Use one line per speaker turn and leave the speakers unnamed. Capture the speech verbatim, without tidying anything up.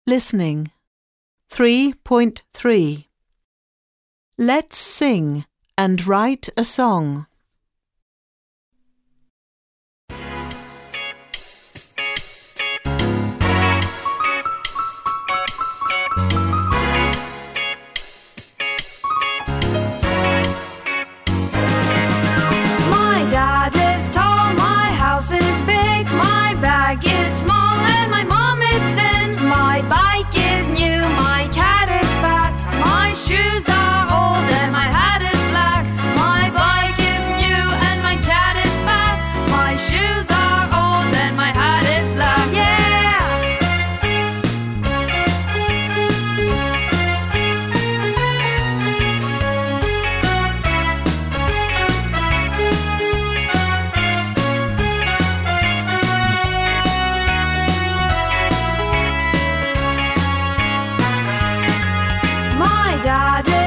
Listening. three point three. Let's sing and write a song.
My dad is tall, my house is big, my bag is small and my mom is thin. My bike is new, my cat is fat, my shoes are old and my hat is black. My bike is new and my cat is fat, my shoes are old and my hat is black. Yeah! My dad